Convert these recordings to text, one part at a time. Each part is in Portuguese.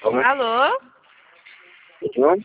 Alô? Alô? Alô?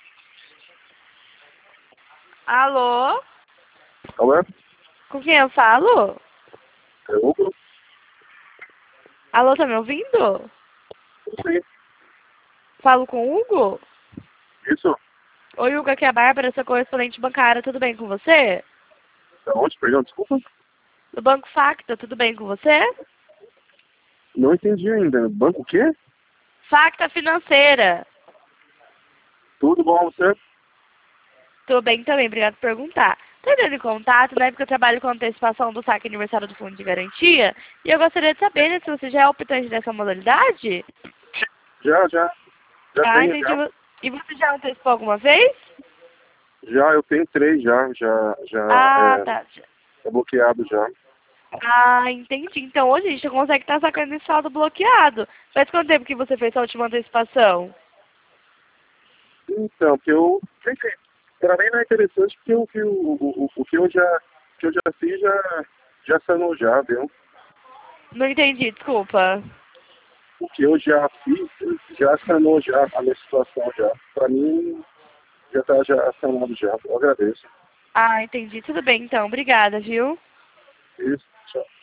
Alô? Alô? Com quem eu falo? É Hugo? Alô, tá me ouvindo? Sim. Falo com o Hugo? Isso? Oi, Hugo, aqui é a Bárbara, sua correspondente bancária, tudo bem com você? Da onde? Perdão, desculpa. Do Banco Facta, tudo bem com você? Não entendi ainda. Banco o quê? Facta Financeira. Tudo bom, você? Tudo bem também, obrigado por perguntar. Tô entrando em contato, né, porque eu trabalho com antecipação do saque aniversário do Fundo de Garantia, e eu gostaria de saber, né, se você já é optante dessa modalidade? Já. Já Ah, tenho, entendi. já. E você já antecipou alguma vez? Já, eu tenho 3 já Ah, tá. é bloqueado já. Ah, entendi. Então hoje a gente consegue estar sacando esse saldo bloqueado. Faz quanto tempo que você fez a última antecipação? Então, que eu... Enfim, pra mim não é interessante porque o que eu já fiz já sanou já, viu? Não entendi, desculpa. O que eu já fiz já sanou já a minha situação já. Pra mim já tá já sanado já. Eu agradeço. Ah, entendi. Tudo bem então. Obrigada, viu? Isso, tchau.